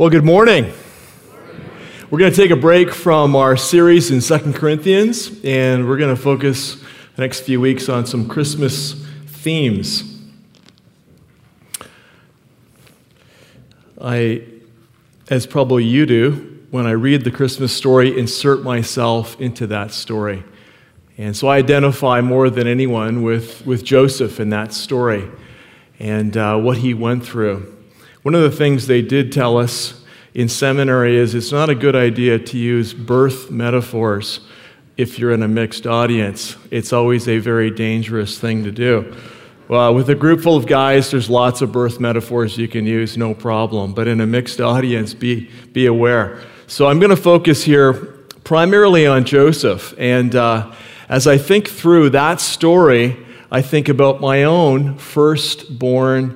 Well, good morning. We're going to take a break from our series in 2 Corinthians, and we're going to focus the next few weeks on some Christmas themes. I, as probably you do, when I read the Christmas story, insert myself into that story. And so I identify more than anyone with Joseph in that story and what he went through. One of the things they did tell us in seminary is it's not a good idea to use birth metaphors if you're in a mixed audience. It's always a very dangerous thing to do. Well, with a group full of guys, there's lots of birth metaphors you can use, no problem. But in a mixed audience, be aware. So I'm going to focus here primarily on Joseph. And as I think through that story, I think about my own firstborn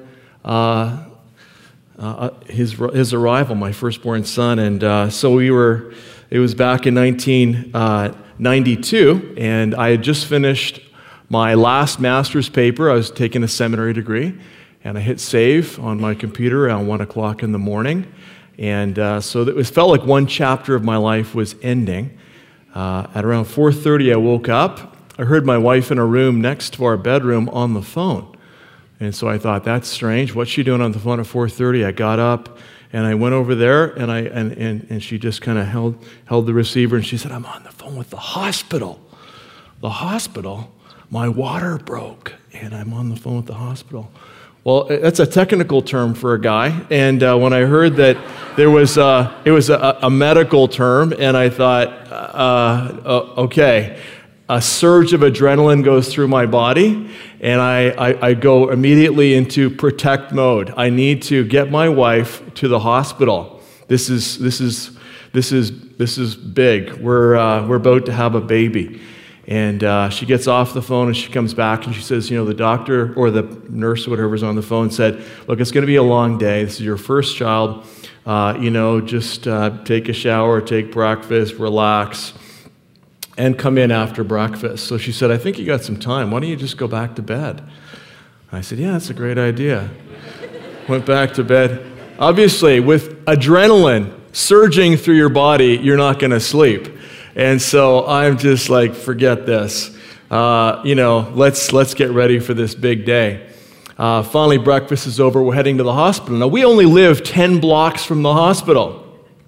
his arrival, my firstborn son, and so it was back in 1992, and I had just finished my last master's paper. I was taking a seminary degree, and I hit save on my computer around 1 o'clock in the morning, and so it felt like one chapter of my life was ending. At around 4:30, I woke up. I heard my wife in a room next to our bedroom on the phone. And so I thought, that's strange. What's she doing on the phone at 4:30? I got up and I went over there and she just kind of held the receiver and she said, I'm on the phone with the hospital. The hospital? My water broke and I'm on the phone with the hospital. Well, that's a technical term for a guy. And when I heard that it was a medical term, and I thought, okay. A surge of adrenaline goes through my body, and I go immediately into protect mode. I need to get my wife to the hospital. This is big. We're about to have a baby, and she gets off the phone and she comes back and she says, the doctor or the nurse or whatever's on the phone said, look, it's going to be a long day. This is your first child. Just take a shower, take breakfast, relax, and come in after breakfast. So she said, I think you got some time. Why don't you just go back to bed? I said, yeah, that's a great idea. Went back to bed. Obviously, with adrenaline surging through your body, you're not going to sleep. And so I'm just like, forget this. Let's get ready for this big day. Finally, breakfast is over. We're heading to the hospital. Now, we only live 10 blocks from the hospital.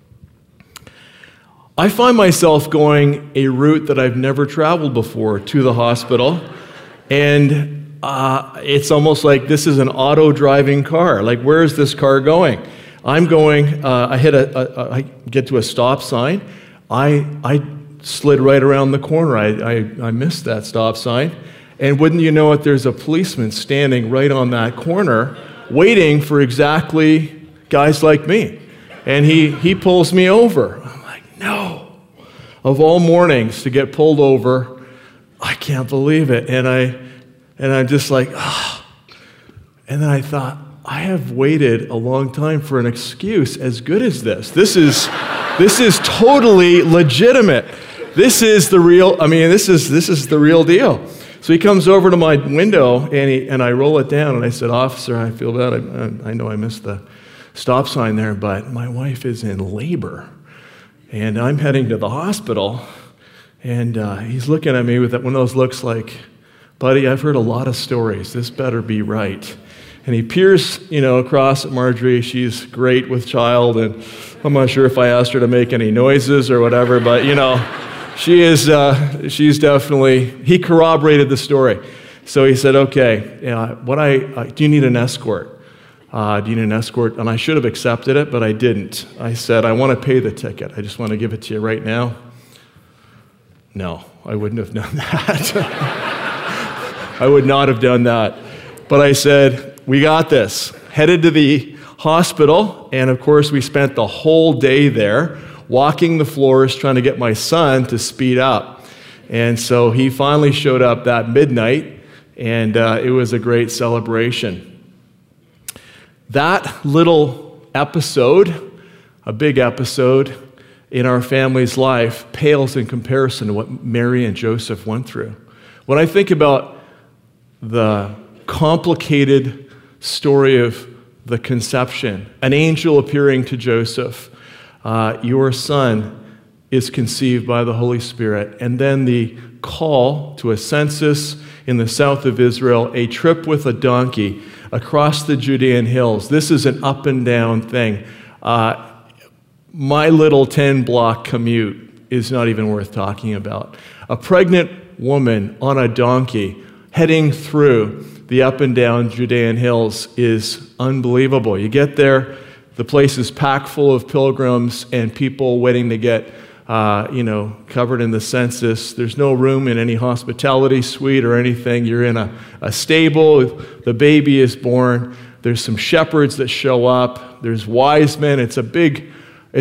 I find myself going a route that I've never traveled before to the hospital, and it's almost like this is an auto-driving car. Like, where is this car going? I'm going, I get to a stop sign. I slid right around the corner. I missed that stop sign, and wouldn't you know it, there's a policeman standing right on that corner waiting for exactly guys like me, and he pulls me over. No, of all mornings to get pulled over, I can't believe it. And I'm just like, ah. And then I thought, I have waited a long time for an excuse as good as this. This is totally legitimate. This is the real. This is the real deal. So he comes over to my window and I roll it down and I said, officer, I feel bad. I know I missed the stop sign there, but my wife is in labor. And I'm heading to the hospital, and he's looking at me with one of those looks like, buddy, I've heard a lot of stories. This better be right. And he peers, across at Marjorie. She's great with child, and I'm not sure if I asked her to make any noises or whatever, but, she's definitely, he corroborated the story. So he said, okay, do you need an escort? Do you need an escort? And I should have accepted it, but I didn't. I said, I want to pay the ticket. I just want to give it to you right now. No, I wouldn't have done that. I would not have done that. But I said, we got this. Headed to the hospital, and of course we spent the whole day there walking the floors trying to get my son to speed up. And so he finally showed up that midnight, and it was a great celebration. That little episode, a big episode in our family's life, pales in comparison to what Mary and Joseph went through. When I think about the complicated story of the conception. An angel appearing to Joseph. Your son is conceived by the Holy Spirit. And then the call to a census in the south of Israel, a trip with a donkey across the Judean hills. This is an up and down thing. My little 10-block commute is not even worth talking about. A pregnant woman on a donkey heading through the up and down Judean hills is unbelievable. You get there, the place is packed full of pilgrims and people waiting to get covered in the census. There's no room in any hospitality suite or anything. You're in a stable. The baby is born. There's some shepherds that show up. There's wise men. It's a big,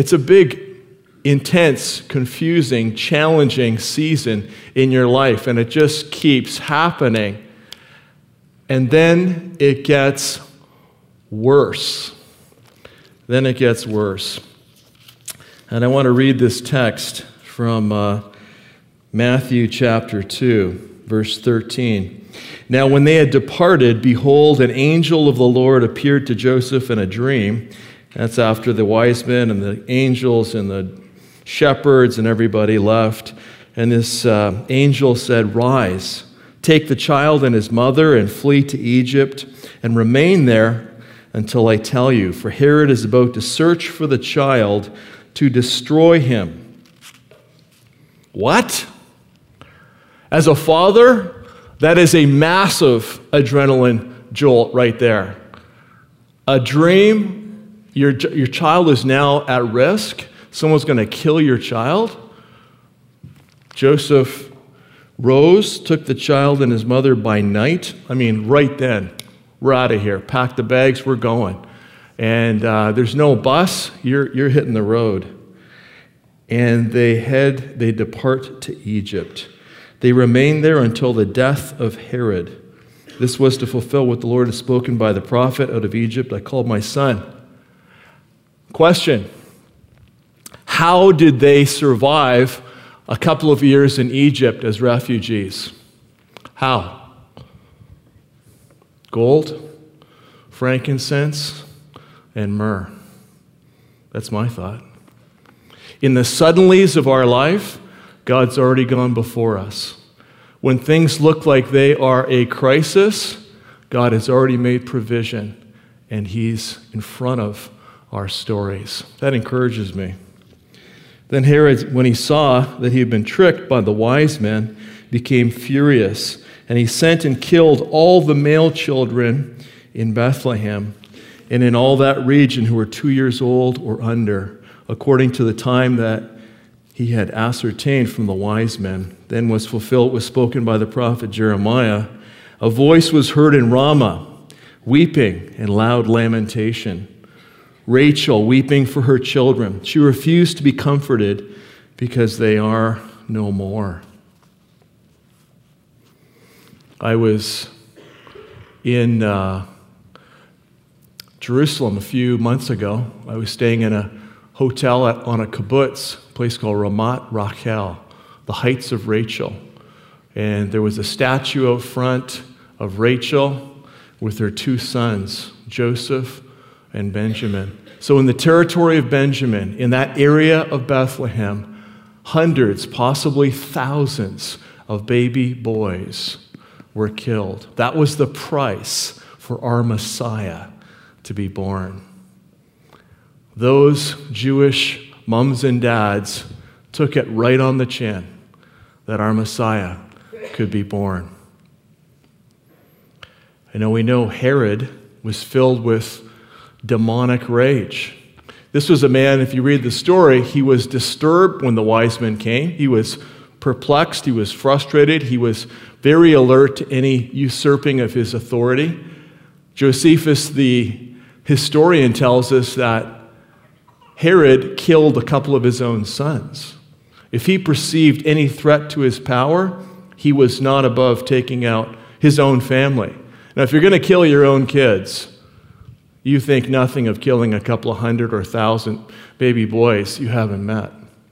intense, confusing, challenging season in your life, and it just keeps happening. And then it gets worse. And I want to read this text from Matthew chapter 2, verse 13. Now when they had departed, behold, an angel of the Lord appeared to Joseph in a dream. That's after the wise men and the angels and the shepherds and everybody left. And this angel said, "Rise, take the child and his mother and flee to Egypt and remain there until I tell you. For Herod is about to search for the child to destroy him." What? As a father, that is a massive adrenaline jolt right there. A dream, your child is now at risk. Someone's going to kill your child. Joseph rose, took the child and his mother by night. Right then, we're out of here. Pack the bags, we're going. And there's no bus, you're hitting the road. And they depart to Egypt. They remain there until the death of Herod. This was to fulfill what the Lord had spoken by the prophet, "Out of Egypt I called my son." Question: how did they survive a couple of years in Egypt as refugees? How? Gold, frankincense, and myrrh. That's my thought. In the suddenlies of our life, God's already gone before us. When things look like they are a crisis, God has already made provision, and He's in front of our stories. That encourages me. Then Herod, when he saw that he had been tricked by the wise men, became furious, and he sent and killed all the male children in Bethlehem and in all that region who were 2 years old or under, according to the time that he had ascertained from the wise men. Then was fulfilled what was spoken by the prophet Jeremiah. A voice was heard in Ramah, weeping and loud lamentation. Rachel weeping for her children. She refused to be comforted because they are no more. I was in Jerusalem a few months ago. I was staying in a hotel on a kibbutz, a place called Ramat Rachel, the Heights of Rachel. And there was a statue out front of Rachel with her two sons, Joseph and Benjamin. So in the territory of Benjamin, in that area of Bethlehem, hundreds, possibly thousands of baby boys were killed. That was the price for our Messiah to be born. Those Jewish mums and dads took it right on the chin that our Messiah could be born. We know Herod was filled with demonic rage. This was a man, if you read the story, he was disturbed when the wise men came. He was perplexed. He was frustrated. He was very alert to any usurping of his authority. Josephus, the historian, tells us that Herod killed a couple of his own sons. If he perceived any threat to his power, he was not above taking out his own family. Now, if you're going to kill your own kids, you think nothing of killing a couple of hundred or 1,000 baby boys you haven't met.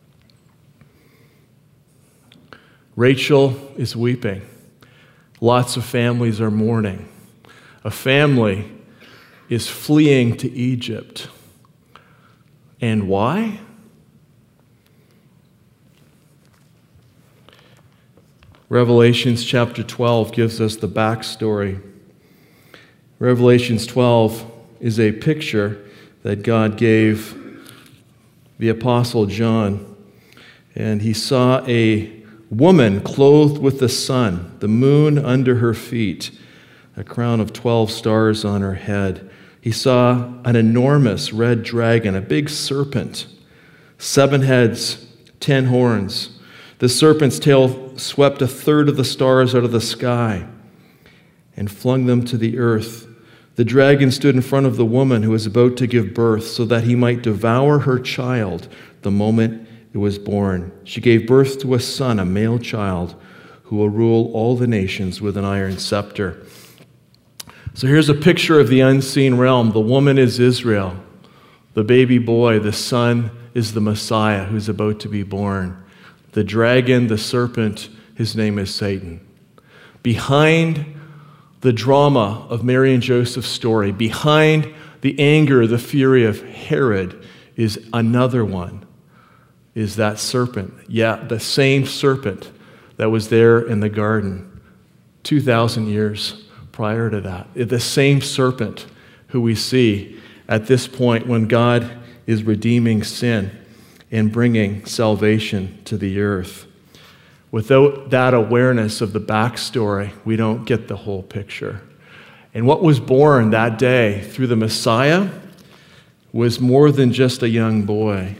Rachel is weeping. Lots of families are mourning. A family is fleeing to Egypt. And why? Revelations chapter 12 gives us the backstory. Revelations 12 is a picture that God gave the Apostle John. And he saw a woman clothed with the sun, the moon under her feet, a crown of 12 stars on her head. He saw an enormous red dragon, a big serpent, 7 heads, 10 horns. The serpent's tail swept a third of the stars out of the sky and flung them to the earth. The dragon stood in front of the woman who was about to give birth so that he might devour her child the moment it was born. She gave birth to a son, a male child, who will rule all the nations with an iron scepter. So here's a picture of the unseen realm. The woman is Israel. The baby boy, the son, is the Messiah who's about to be born. The dragon, the serpent, his name is Satan. Behind the drama of Mary and Joseph's story, behind the anger, the fury of Herod, is another one, is that serpent. Yeah, the same serpent that was there in the garden 2,000 years prior to that. The same serpent who we see at this point when God is redeeming sin and bringing salvation to the earth. Without that awareness of the backstory, we don't get the whole picture. And what was born that day through the Messiah was more than just a young boy.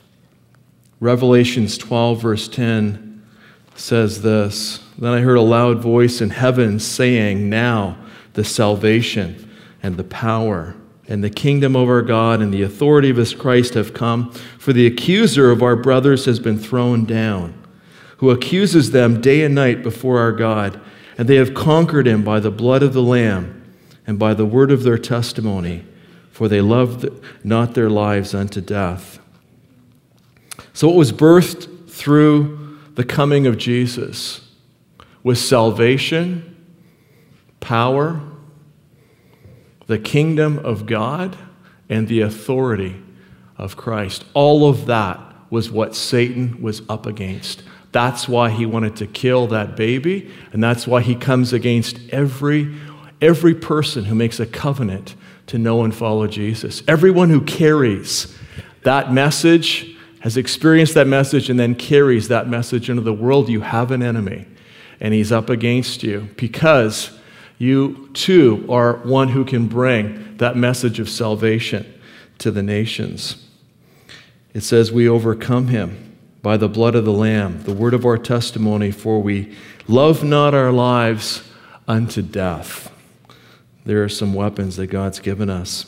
Revelations 12, verse 10 says this, "Then I heard a loud voice in heaven saying, 'Now the salvation and the power and the kingdom of our God and the authority of his Christ have come, for the accuser of our brothers has been thrown down, who accuses them day and night before our God, and they have conquered him by the blood of the Lamb and by the word of their testimony, for they loved not their lives unto death.'" So what was birthed through the coming of Jesus was salvation, power, the kingdom of God, and the authority of Christ. All of that was what Satan was up against. That's why he wanted to kill that baby, and that's why he comes against every person who makes a covenant to know and follow Jesus. Everyone who carries that message, has experienced that message, and then carries that message into the world, you have an enemy, and he's up against you because you too are one who can bring that message of salvation to the nations. It says, "We overcome him by the blood of the Lamb, the word of our testimony, for we love not our lives unto death." There are some weapons that God's given us.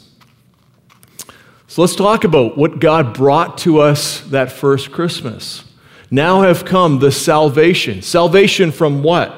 So let's talk about what God brought to us that first Christmas. Now have come the salvation. Salvation from what?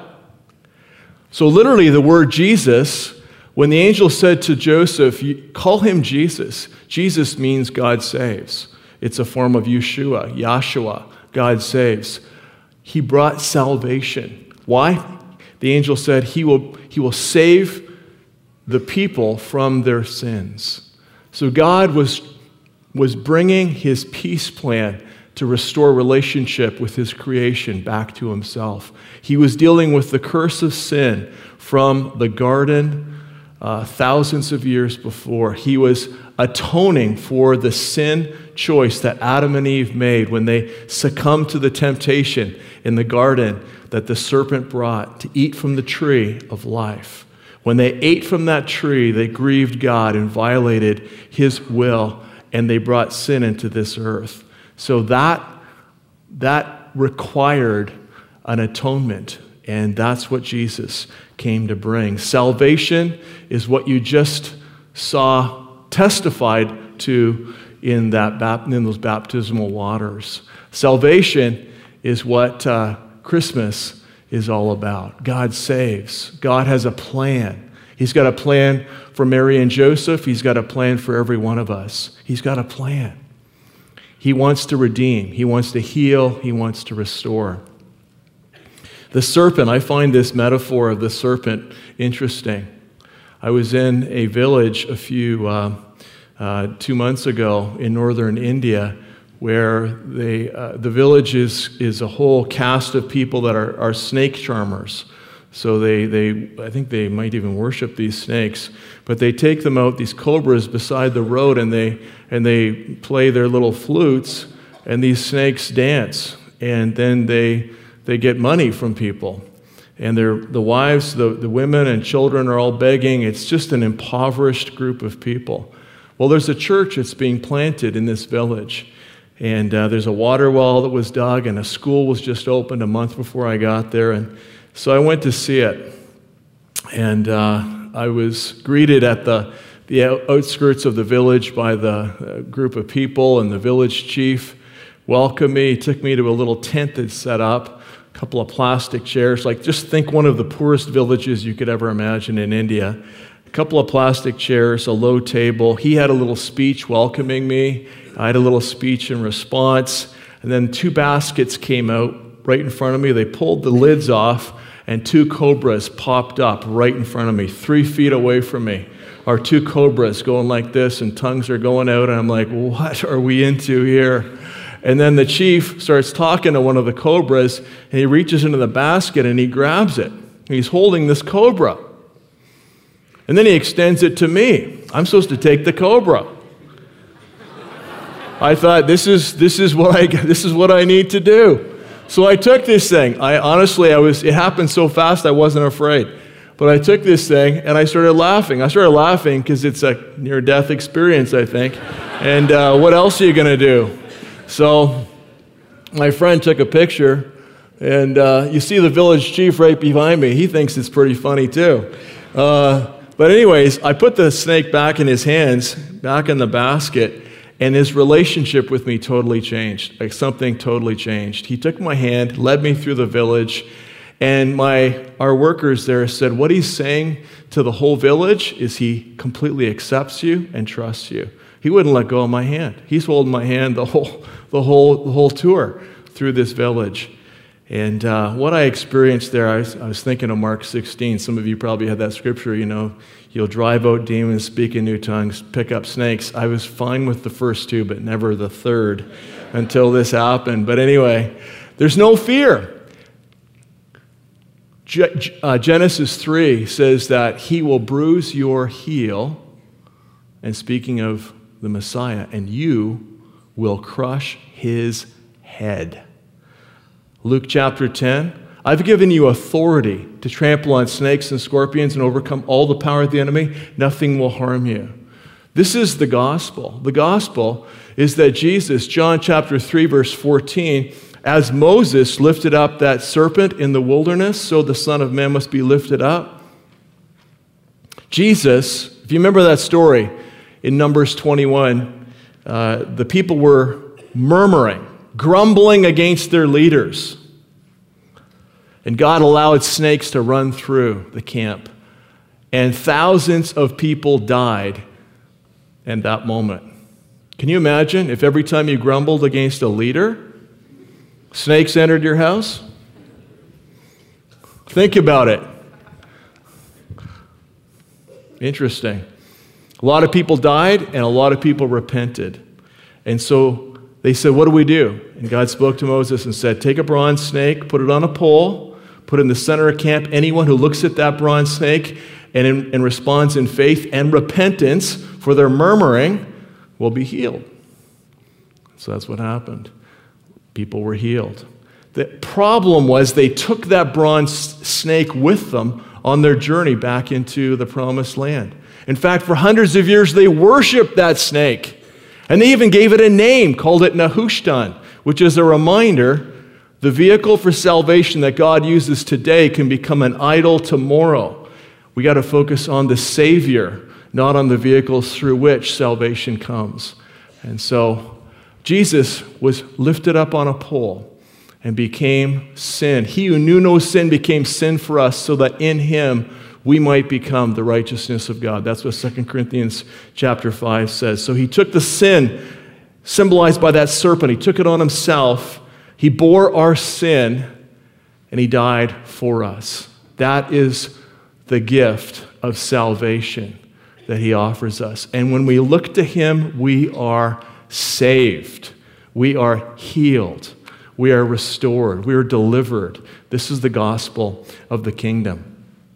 So literally the word Jesus, when the angel said to Joseph, call him Jesus. Jesus means God saves. It's a form of Yeshua, God saves. He brought salvation. Why? The angel said he will save the people from their sins. So God was bringing his peace plan to restore relationship with his creation back to himself. He was dealing with the curse of sin from the garden thousands of years before. He was atoning for the sin choice that Adam and Eve made when they succumbed to the temptation in the garden that the serpent brought to eat from the tree of life. When they ate from that tree, they grieved God and violated his will, and they brought sin into this earth. So that required an atonement, and that's what Jesus came to bring. Salvation is what you just saw testified to in those baptismal waters. Salvation is what Christmas is all about. God saves. God has a plan. He's got a plan for Mary and Joseph. He's got a plan for every one of us. He's got a plan. He wants to redeem. He wants to heal. He wants to restore. The serpent, I find this metaphor of the serpent interesting. I was in a village 2 months ago in northern India, where the village is a whole cast of people that are snake charmers. So I think they might even worship these snakes, but they take them out, these cobras, beside the road, and they play their little flutes, and these snakes dance, and then they get money from people. And the wives, the women and children are all begging. It's just an impoverished group of people. Well, there's a church that's being planted in this village. And there's a water well that was dug, and a school was just opened a month before I got there. And so I went to see it. And I was greeted at the outskirts of the village by the group of people, and the village chief welcomed me. He took me to a little tent that's set up, a couple of plastic chairs. Like, just think one of the poorest villages you could ever imagine in India. A couple of plastic chairs, a low table. He had a little speech welcoming me. I had a little speech in response. And then 2 baskets came out right in front of me. They pulled the lids off, and 2 cobras popped up right in front of me, 3 feet away from me. Are 2 cobras going like this, and tongues are going out, and I'm like, what are we into here? And then the chief starts talking to one of the cobras, and he reaches into the basket and he grabs it. He's holding this cobra. And then he extends it to me. I'm supposed to take the cobra. I thought, this is what I need to do. So I took this thing. It happened so fast I wasn't afraid. But I took this thing and I started laughing. I started laughing because it's a near-death experience, I think. And what else are you going to do? So my friend took a picture, and you see the village chief right behind me. He thinks it's pretty funny too. But anyways, I put the snake back in his hands, back in the basket, and his relationship with me totally changed. Like, something totally changed. He took my hand, led me through the village, and our workers there said, what he's saying to the whole village is he completely accepts you and trusts you. He wouldn't let go of my hand. He's holding my hand the whole tour through this village. And what I experienced there, I was thinking of Mark 16. Some of you probably had that scripture, you'll drive out demons, speak in new tongues, pick up snakes. I was fine with the first 2, but never the third until this happened. But anyway, there's no fear. Genesis 3 says that he will bruise your heel, and speaking of the Messiah, and you will crush his head. Luke chapter 10, I've given you authority to trample on snakes and scorpions and overcome all the power of the enemy. Nothing will harm you. This is the gospel. The gospel is that Jesus, John chapter 3, verse 14, as Moses lifted up that serpent in the wilderness, so the Son of Man must be lifted up. Jesus, if you remember that story in Numbers 21, the people were murmuring, grumbling against their leaders. And God allowed snakes to run through the camp. And thousands of people died in that moment. Can you imagine if every time you grumbled against a leader, snakes entered your house? Think about it. Interesting. A lot of people died, and a lot of people repented. And so they said, what do we do? And God spoke to Moses and said, take a bronze snake, put it on a pole, put it in the center of camp. Anyone who looks at that bronze snake and responds in faith and repentance for their murmuring will be healed. So that's what happened. People were healed. The problem was they took that bronze snake with them on their journey back into the promised land. In fact, for hundreds of years, they worshiped that snake. And they even gave it a name, called it Nehushtan, which is a reminder the vehicle for salvation that God uses today can become an idol tomorrow. We got to focus on the Savior, not on the vehicles through which salvation comes. And so Jesus was lifted up on a pole and became sin. He who knew no sin became sin for us so that in him we might become the righteousness of God. That's what 2 Corinthians chapter 5 says. So he took the sin symbolized by that serpent. He took it on himself. He bore our sin, and he died for us. That is the gift of salvation that he offers us. And when we look to him, we are saved. We are healed. We are restored. We are delivered. This is the gospel of the kingdom.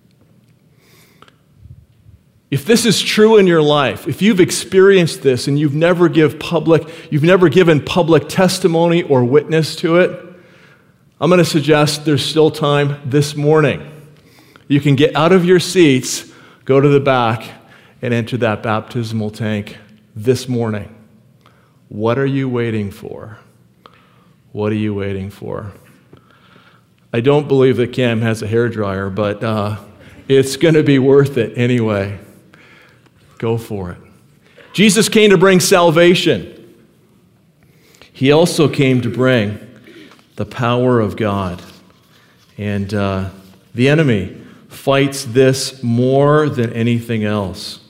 If this is true in your life, if you've experienced this and you've never given public testimony or witness to it, I'm going to suggest there's still time this morning. You can get out of your seats, go to the back, and enter that baptismal tank this morning. What are you waiting for? What are you waiting for? I don't believe that Cam has a hairdryer, but it's going to be worth it anyway. Go for it. Jesus came to bring salvation. He also came to bring the power of God. And the enemy fights this more than anything else.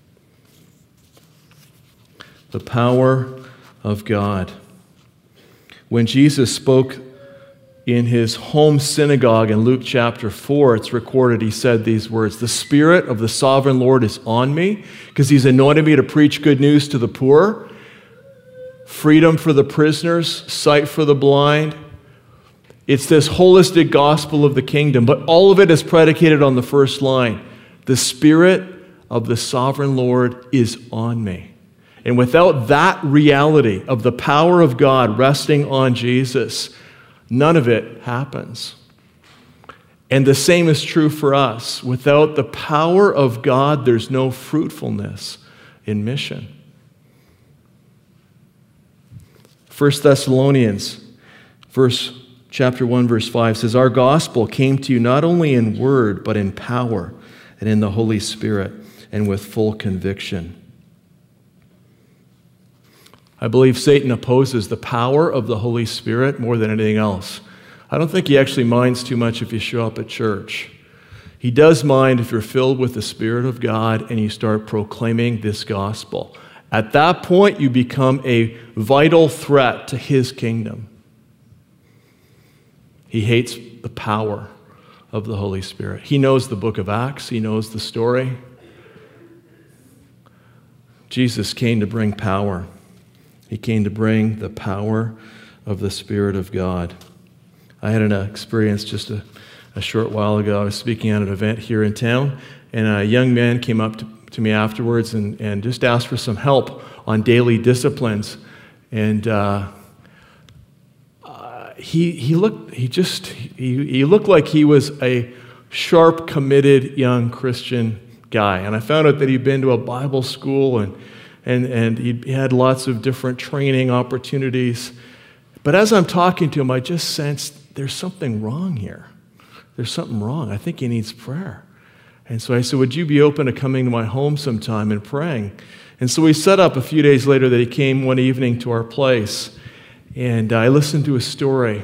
The power of God. When Jesus spoke in his home synagogue in Luke chapter 4, it's recorded, he said these words, "The Spirit of the sovereign Lord is on me, because he's anointed me to preach good news to the poor, freedom for the prisoners, sight for the blind." It's this holistic gospel of the kingdom, but all of it is predicated on the first line. The Spirit of the sovereign Lord is on me. And without that reality of the power of God resting on Jesus, none of it happens. And the same is true for us. Without the power of God, there's no fruitfulness in mission. 1 Thessalonians chapter 1, verse 5 says, "Our gospel came to you not only in word, but in power and in the Holy Spirit and with full conviction." I believe Satan opposes the power of the Holy Spirit more than anything else. I don't think he actually minds too much if you show up at church. He does mind if you're filled with the Spirit of God and you start proclaiming this gospel. At that point, you become a vital threat to his kingdom. He hates the power of the Holy Spirit. He knows the book of Acts. He knows the story. Jesus came to bring power. He came to bring the power of the Spirit of God. I had an experience just a short while ago. I was speaking at an event here in town, and a young man came up to me afterwards and just asked for some help on daily disciplines. And he looked like he was a sharp, committed young Christian guy. And I found out that he'd been to a Bible school and he had lots of different training opportunities. But as I'm talking to him, I just sensed there's something wrong here. There's something wrong. I think he needs prayer. And so I said, "Would you be open to coming to my home sometime and praying?" And so we set up a few days later that he came one evening to our place. And I listened to his story,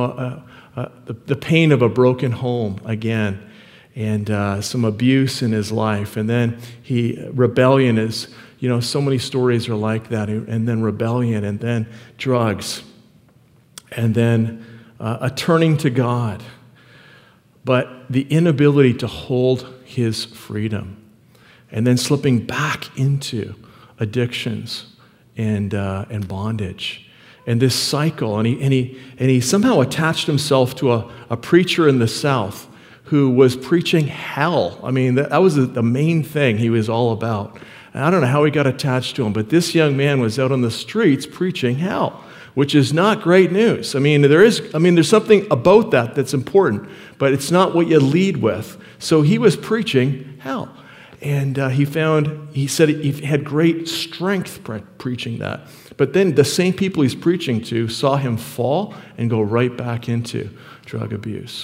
the pain of a broken home again, and some abuse in his life. And then rebellion is, so many stories are like that. And then rebellion, and then drugs, and then a turning to God. But the inability to hold his freedom, and then slipping back into addictions and bondage. And this cycle, and he somehow attached himself to a preacher in the South who was preaching hell. I mean, that was the main thing he was all about. And I don't know how he got attached to him, but this young man was out on the streets preaching hell, which is not great news. There's something about that that's important, but it's not what you lead with. So he was preaching hell. And he said he had great strength preaching that. But then the same people he's preaching to saw him fall and go right back into drug abuse.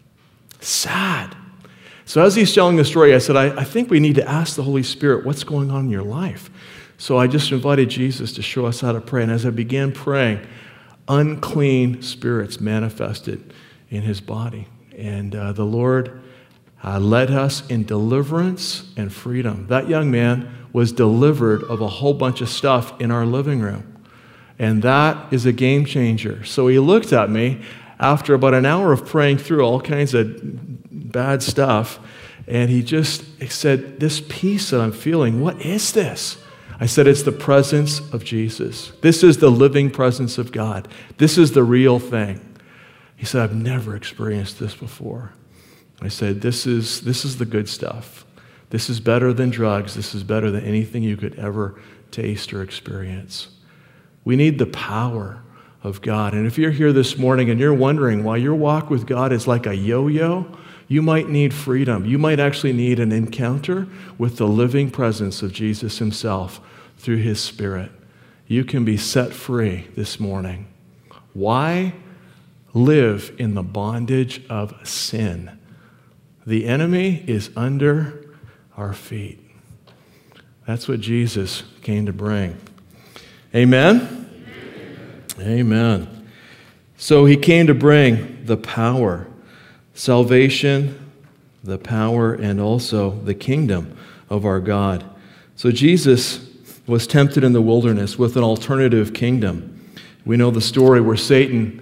Sad. So as he's telling the story, I said, I think we need to ask the Holy Spirit, what's going on in your life? So I just invited Jesus to show us how to pray. And as I began praying, unclean spirits manifested in his body. And the Lord led us in deliverance and freedom. That young man was delivered of a whole bunch of stuff in our living room. And that is a game changer. So he looked at me after about an hour of praying through all kinds of bad stuff, And he said, this peace that I'm feeling, what is this? I said, it's the presence of Jesus. This is the living presence of God. This is the real thing. He said, I've never experienced this before. I said, this is the good stuff. This is better than drugs. This is better than anything you could ever taste or experience. We need the power of God. And if you're here this morning and you're wondering why your walk with God is like a yo-yo, you might need freedom. You might actually need an encounter with the living presence of Jesus himself through his Spirit. You can be set free this morning. Why live in the bondage of sin? The enemy is under our feet. That's what Jesus came to bring. Amen? Amen. So he came to bring the power, salvation, the power, and also the kingdom of our God. So Jesus was tempted in the wilderness with an alternative kingdom. We know the story where Satan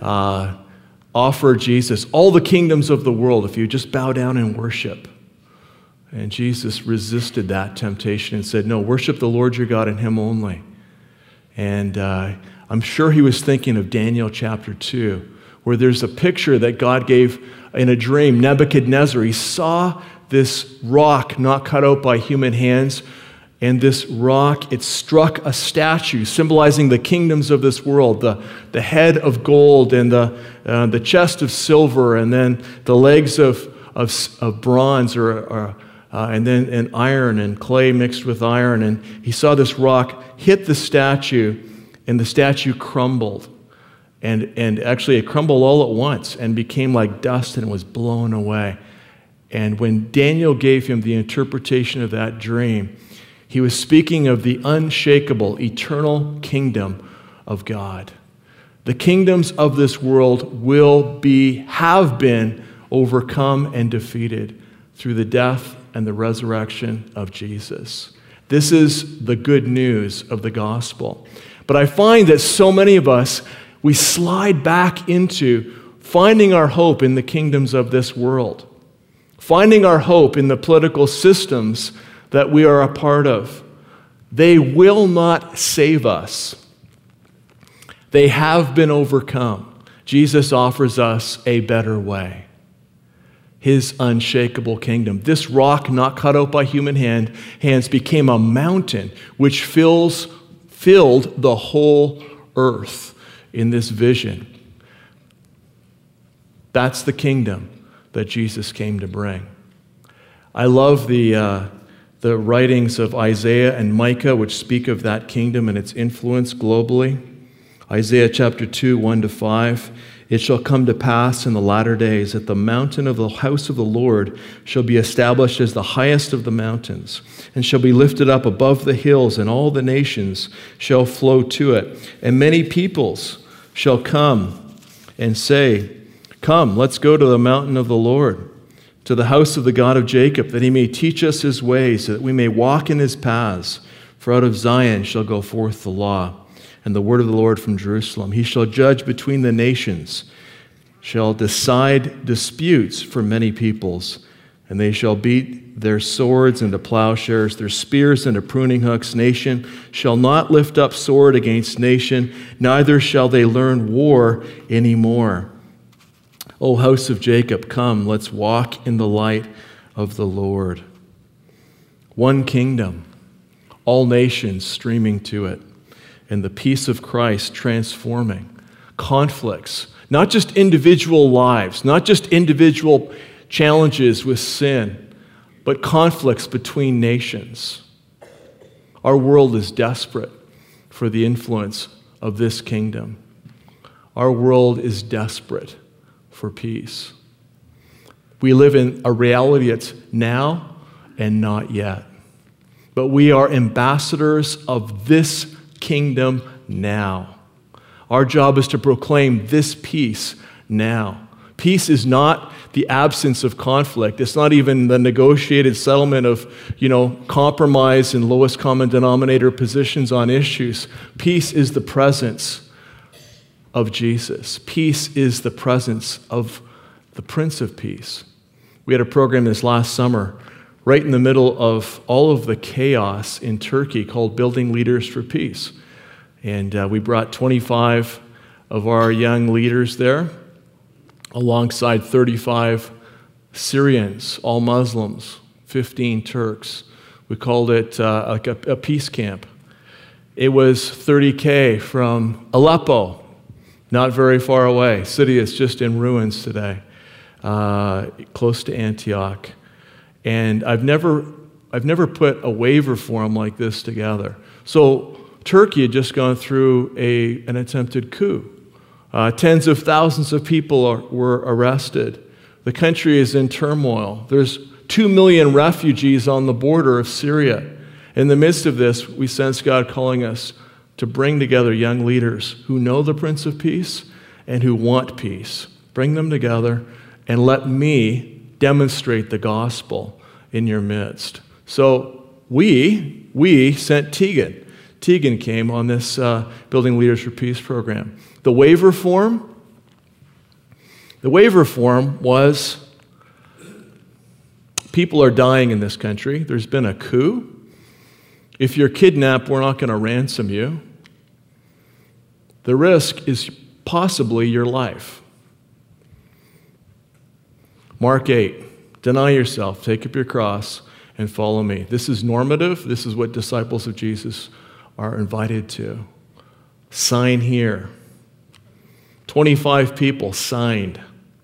offered Jesus all the kingdoms of the world if you just bow down and worship. And Jesus resisted that temptation and said, no, worship the Lord your God and him only. And I'm sure he was thinking of Daniel chapter 2, where there's a picture that God gave in a dream. Nebuchadnezzar, he saw this rock not cut out by human hands, and this rock, it struck a statue symbolizing the kingdoms of this world, the head of gold and the chest of silver, and then the legs of bronze and then iron and clay mixed with iron. And he saw this rock hit the statue, and the statue crumbled. And actually it crumbled all at once and became like dust and was blown away. And when Daniel gave him the interpretation of that dream, he was speaking of the unshakable, eternal kingdom of God. The kingdoms of this world have been overcome and defeated through the death and the resurrection of Jesus. This is the good news of the gospel. But I find that so many of us, we slide back into finding our hope in the kingdoms of this world, finding our hope in the political systems that we are a part of. They will not save us. They have been overcome. Jesus offers us a better way. His unshakable kingdom. This rock not cut out by human hands became a mountain which filled the whole earth in this vision. That's the kingdom that Jesus came to bring. I love the writings of Isaiah and Micah, which speak of that kingdom and its influence globally. Isaiah chapter 2, 1-5. It shall come to pass in the latter days that the mountain of the house of the Lord shall be established as the highest of the mountains, and shall be lifted up above the hills, and all the nations shall flow to it. And many peoples shall come and say, come, let's go to the mountain of the Lord, to the house of the God of Jacob, that he may teach us his ways, so that we may walk in his paths. For out of Zion shall go forth the law, and the word of the Lord from Jerusalem. He shall judge between the nations, shall decide disputes for many peoples, and they shall beat their swords into plowshares, their spears into pruning hooks. Nation shall not lift up sword against nation, neither shall they learn war anymore. O house of Jacob, come, let's walk in the light of the Lord. One kingdom, all nations streaming to it, and the peace of Christ transforming conflicts, not just individual lives, not just individual challenges with sin, but conflicts between nations. Our world is desperate for the influence of this kingdom. Our world is desperate for peace. We live in a reality that's now and not yet. But we are ambassadors of this kingdom now. Our job is to proclaim this peace now. Peace is not the absence of conflict. It's not even the negotiated settlement of, compromise and lowest common denominator positions on issues. Peace is the presence of Jesus. Peace is the presence of the Prince of Peace. We had a program this last summer right in the middle of all of the chaos in Turkey called Building Leaders for Peace. And we brought 25 of our young leaders there alongside 35 Syrians, all Muslims, 15 Turks. We called it like a peace camp. It was 30K from Aleppo, not very far away. City is just in ruins today, close to Antioch. And I've never put a waiver form like this together. So Turkey had just gone through an attempted coup. Tens of thousands of people were arrested. The country is in turmoil. There's 2 million refugees on the border of Syria. In the midst of this, we sense God calling us to bring together young leaders who know the Prince of Peace and who want peace. Bring them together and let me demonstrate the gospel in your midst. So we sent Tegan. Tegan came on this Building Leaders for Peace program. The waiver form was, people are dying in this country. There's been a coup. If you're kidnapped, we're not going to ransom you. The risk is possibly your life. Mark 8, deny yourself, take up your cross, and follow me. This is normative. This is what disciples of Jesus are invited to. Sign here. 25 people signed.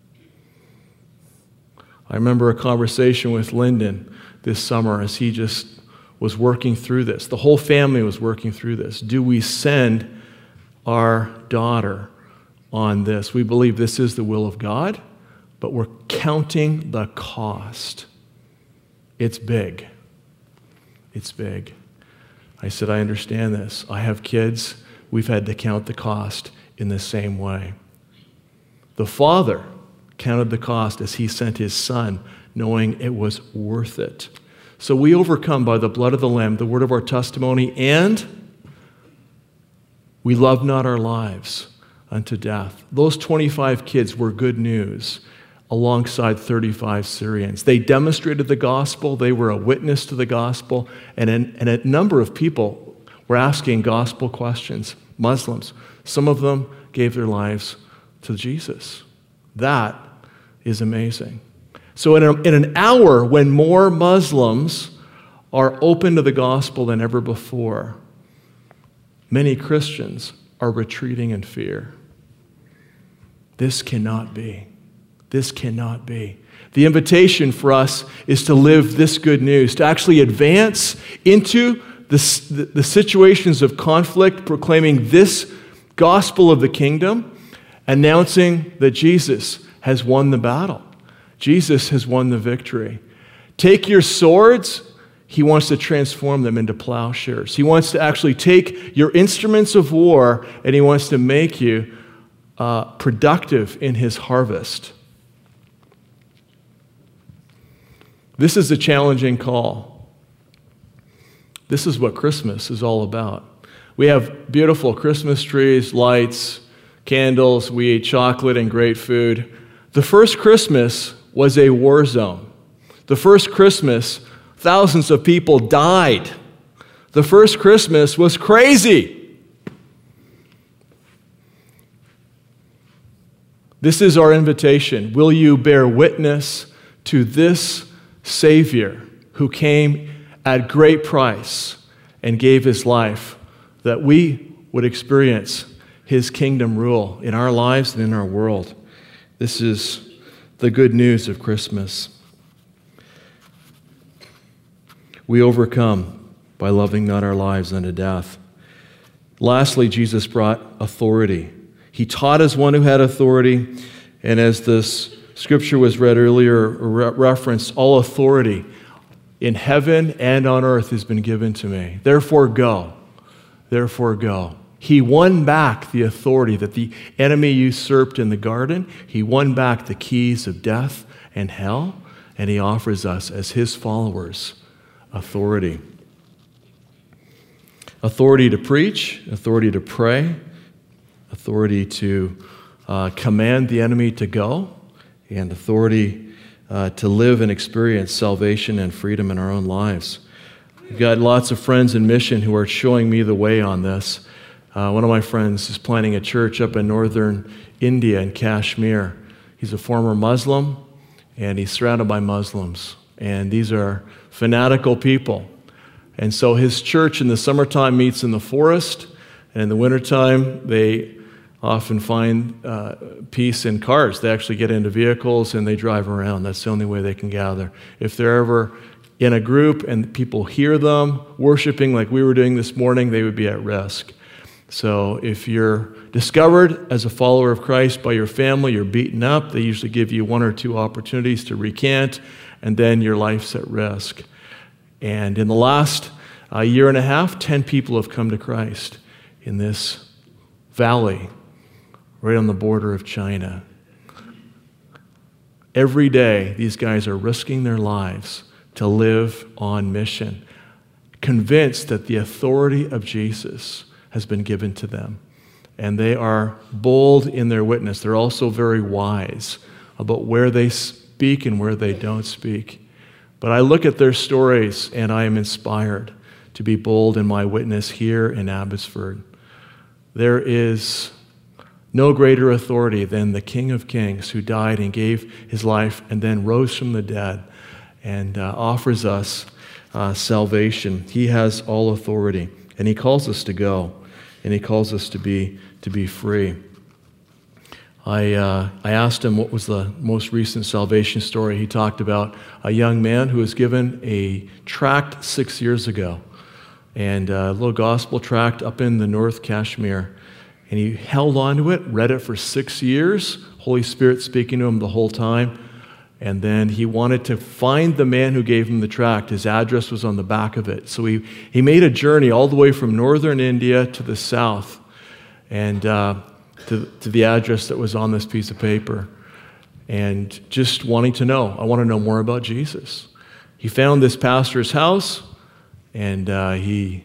I remember a conversation with Lyndon this summer as he just was working through this. The whole family was working through this. Do we send our daughter on this? We believe this is the will of God, but we're counting the cost. It's big. It's big. I said, I understand this. I have kids. We've had to count the cost in the same way. The Father counted the cost as he sent his Son, knowing it was worth it. So we overcome by the blood of the Lamb, the word of our testimony, and we love not our lives unto death. Those 25 kids were good news alongside 35 Syrians. They demonstrated the gospel. They were a witness to the gospel. And a number of people were asking gospel questions. Muslims. Some of them gave their lives to Jesus. That is amazing. So in an hour when more Muslims are open to the gospel than ever before, many Christians are retreating in fear. This cannot be. This cannot be. The invitation for us is to live this good news, to actually advance into the situations of conflict, proclaiming this gospel of the kingdom, announcing that Jesus has won the battle. Jesus has won the victory. Take your swords. He wants to transform them into plowshares. He wants to actually take your instruments of war and he wants to make you productive in his harvest. This is a challenging call. This is what Christmas is all about. We have beautiful Christmas trees, lights, candles. We eat chocolate and great food. The first Christmas was a war zone. The first Christmas, thousands of people died. The first Christmas was crazy. This is our invitation. Will you bear witness to this Savior who came at great price and gave his life that we would experience his kingdom rule in our lives and in our world? This is the good news of Christmas. We overcome by loving not our lives unto death. Lastly, Jesus brought authority. He taught as one who had authority, and as this scripture was read earlier, referenced, all authority in heaven and on earth has been given to me. Therefore go. Therefore go. He won back the authority that the enemy usurped in the garden. He won back the keys of death and hell, and he offers us, as his followers, authority. Authority to preach, authority to pray, authority to command the enemy to go, and authority to live and experience salvation and freedom in our own lives. I've got lots of friends in mission who are showing me the way on this. One of my friends is planting a church up in northern India in Kashmir. He's a former Muslim, and he's surrounded by Muslims. And these are fanatical people. And so his church in the summertime meets in the forest, and in the wintertime they often find peace in cars. They actually get into vehicles and they drive around. That's the only way they can gather. If they're ever in a group and people hear them worshiping like we were doing this morning, they would be at risk. So if you're discovered as a follower of Christ by your family, you're beaten up, they usually give you 1 or 2 opportunities to recant, and then your life's at risk. And in the last year and a half, 10 people have come to Christ in this valley right on the border of China. Every day, these guys are risking their lives to live on mission, convinced that the authority of Jesus has been given to them. And they are bold in their witness. They're also very wise about where they speak and where they don't speak. But I look at their stories and I am inspired to be bold in my witness here in Abbotsford. There is no greater authority than the King of Kings, who died and gave his life and then rose from the dead and offers us salvation. He has all authority, and he calls us to go, and he calls us to be free. I asked him what was the most recent salvation story. He talked about a young man who was given a tract 6 years ago, and a little gospel tract up in the North Kashmir. And he held on to it, read it for 6 years, Holy Spirit speaking to him the whole time. And then he wanted to find the man who gave him the tract. His address was on the back of it. So he made a journey all the way from northern India to the south, and to the address that was on this piece of paper. And just wanting to know, I want to know more about Jesus. He found this pastor's house, and he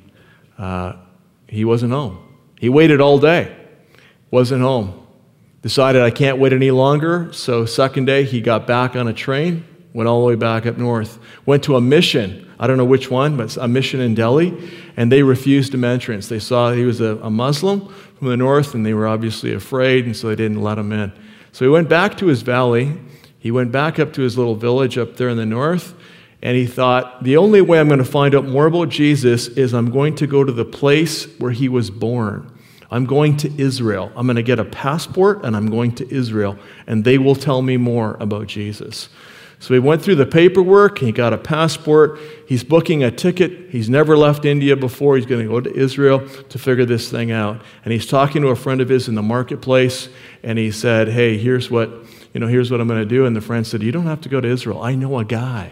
wasn't home. He waited all day, wasn't home. Decided, I can't wait any longer. So second day, he got back on a train, went all the way back up north, went to a mission. I don't know which one, but a mission in Delhi, and they refused him entrance. They saw he was a Muslim from the north, and they were obviously afraid, and so they didn't let him in. So he went back to his valley. He went back up to his little village up there in the north, and he thought, the only way I'm going to find out more about Jesus is I'm going to go to the place where he was born. I'm going to Israel. I'm going to get a passport, and I'm going to Israel, and they will tell me more about Jesus. So he went through the paperwork. He got a passport. He's booking a ticket. He's never left India before. He's going to go to Israel to figure this thing out. And he's talking to a friend of his in the marketplace, and he said, hey, here's what I'm going to do. And the friend said, you don't have to go to Israel. I know a guy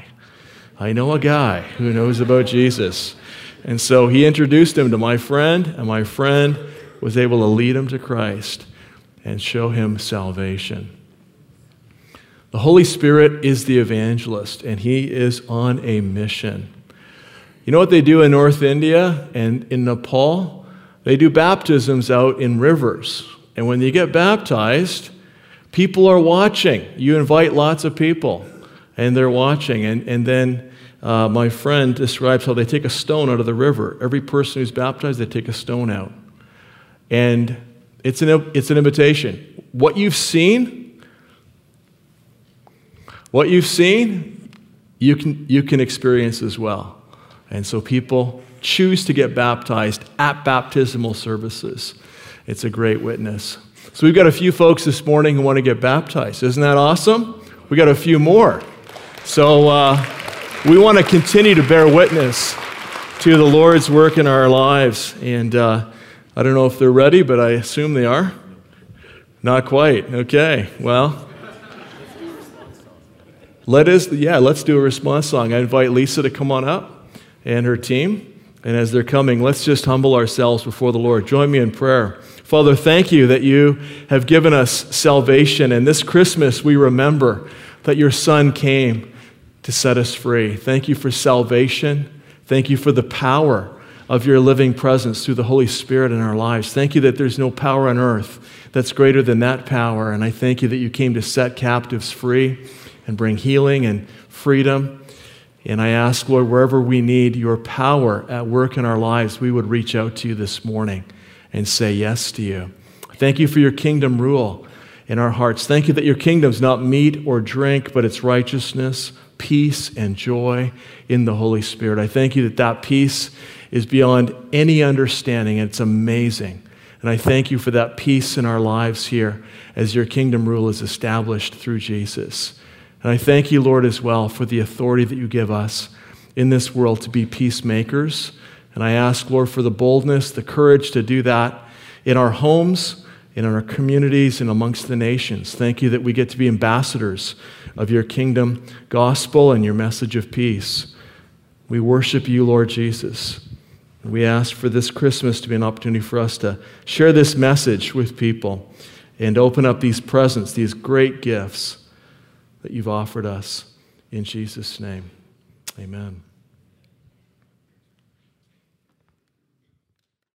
who knows about Jesus. And so he introduced him to my friend, and my friend was able to lead him to Christ and show him salvation. The Holy Spirit is the evangelist, and he is on a mission. You know what they do in North India and in Nepal? They do baptisms out in rivers. And when you get baptized, people are watching. You invite lots of people, and they're watching. And then my friend describes how they take a stone out of the river. Every person who's baptized, they take a stone out. And it's an invitation. What you've seen, you can experience as well. And so people choose to get baptized at baptismal services. It's a great witness. So we've got a few folks this morning who want to get baptized. Isn't that awesome? We got a few more. So we want to continue to bear witness to the Lord's work in our lives. And I don't know if they're ready, but I assume they are. Not quite. Okay. Well, let's do a response song. I invite Lisa to come on up and her team. And as they're coming, let's just humble ourselves before the Lord. Join me in prayer. Father, thank you that you have given us salvation. And this Christmas, we remember that your Son came to set us free. Thank you for salvation. Thank you for the power of your living presence through the Holy Spirit in our lives. Thank you that there's no power on earth that's greater than that power. And I thank you that you came to set captives free and bring healing and freedom. And I ask, Lord, wherever we need your power at work in our lives, we would reach out to you this morning and say yes to you. Thank you for your kingdom rule in our hearts. Thank you that your kingdom's not meat or drink, but it's righteousness, peace, and joy in the Holy Spirit. I thank you that that peace is beyond any understanding, and it's amazing. And I thank you for that peace in our lives here as your kingdom rule is established through Jesus. And I thank you, Lord, as well for the authority that you give us in this world to be peacemakers. And I ask, Lord, for the boldness, the courage to do that in our homes, in our communities, and amongst the nations. Thank you that we get to be ambassadors of your kingdom gospel and your message of peace. We worship you, Lord Jesus. And we ask for this Christmas to be an opportunity for us to share this message with people and open up these presents, these great gifts that you've offered us. In Jesus' name, amen.